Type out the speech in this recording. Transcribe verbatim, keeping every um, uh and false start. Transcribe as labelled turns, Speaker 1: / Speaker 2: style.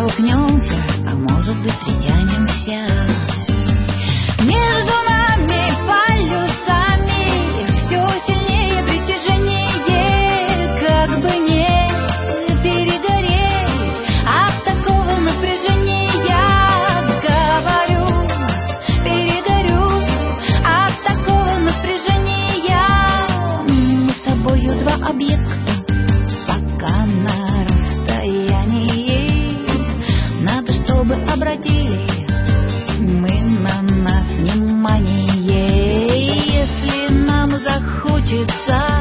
Speaker 1: столкнемся, а может быть притянемся. Между нами полюсами все сильнее притяжение, как бы не перегореть от такого напряжения. Я говорю, перегорю от такого напряжения. Мы с тобою два объекта, пока на расстоянии. Надо, чтобы обратили мы на нас внимание. Если нам захочется